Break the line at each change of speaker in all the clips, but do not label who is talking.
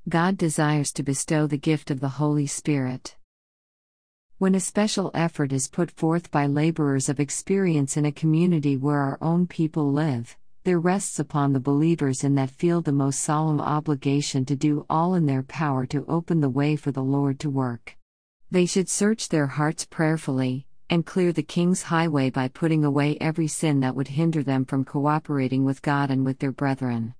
God desires to bestow the gift of the Holy Spirit. When a special effort is put forth by laborers of experience in a community where our own people live, there rests upon the believers in that field the most solemn obligation to do all in their power to open the way for the Lord to work. They should search their hearts prayerfully, and clear the King's highway by putting away every sin that would hinder them from cooperating with God and with their brethren.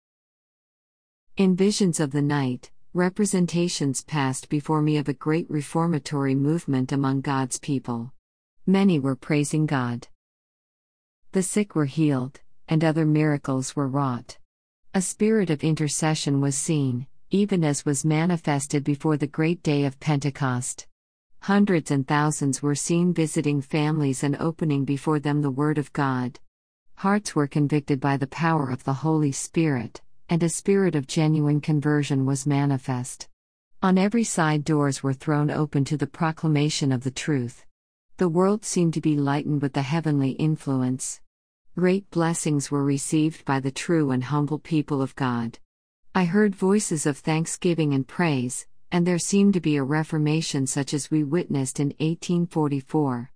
In visions of the night, representations passed before me of a great reformatory movement among God's people. Many were praising God. The sick were healed, and other miracles were wrought. A spirit of intercession was seen, even as was manifested before the great day of Pentecost. Hundreds and thousands were seen visiting families and opening before them the Word of God. Hearts were convicted by the power of the Holy Spirit, and a spirit of genuine conversion was manifest. On every side doors were thrown open to the proclamation of the truth. The world seemed to be lightened with the heavenly influence. Great blessings were received by the true and humble people of God. I heard voices of thanksgiving and praise, and there seemed to be a reformation such as we witnessed in 1844.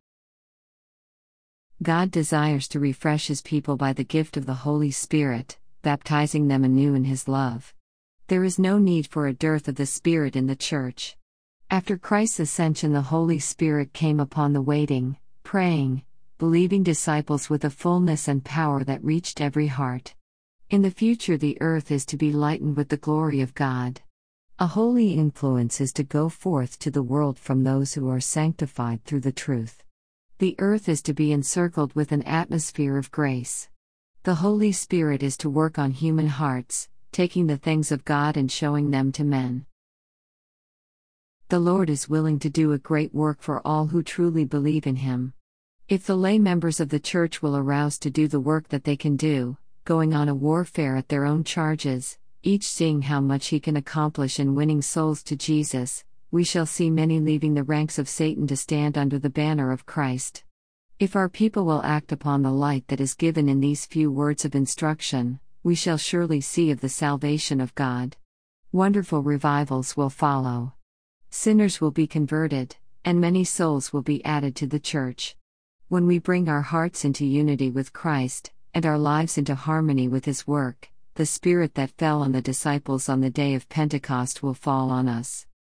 God desires to refresh His people by the gift of the Holy Spirit, baptizing them anew in His love. There is no need for a dearth of the Spirit in the Church. After Christ's ascension, the Holy Spirit came upon the waiting, praying, believing disciples with a fullness and power that reached every heart. In the future, the earth is to be lightened with the glory of God. A holy influence is to go forth to the world from those who are sanctified through the truth. The earth is to be encircled with an atmosphere of grace. The Holy Spirit is to work on human hearts, taking the things of God and showing them to men. The Lord is willing to do a great work for all who truly believe in Him. If the lay members of the Church will arouse to do the work that they can do, going on a warfare at their own charges, each seeing how much he can accomplish in winning souls to Jesus, we shall see many leaving the ranks of Satan to stand under the banner of Christ. If our people will act upon the light that is given in these few words of instruction, we shall surely see of the salvation of God. Wonderful revivals will follow. Sinners will be converted, and many souls will be added to the Church. When we bring our hearts into unity with Christ, and our lives into harmony with His work, the Spirit that fell on the disciples on the day of Pentecost will fall on us.